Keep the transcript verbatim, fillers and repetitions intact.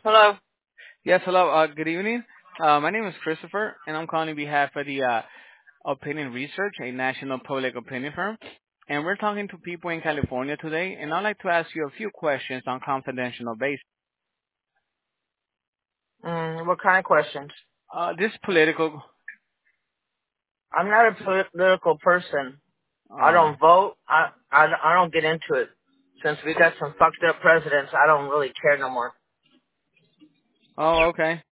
Hello. Yes, hello. Uh, good evening. Uh, my name is Christopher, and I'm calling on behalf of the uh, Opinion Research, a national public opinion firm. And we're talking to people in California today, and I'd like to ask you a few questions on confidential basis. Mm, what kind of questions? Uh, this political. I'm not a political person. I Oh, don't vote. I, I, I don't get into it. Since we got some fucked up presidents, I don't really care no more. oh, okay.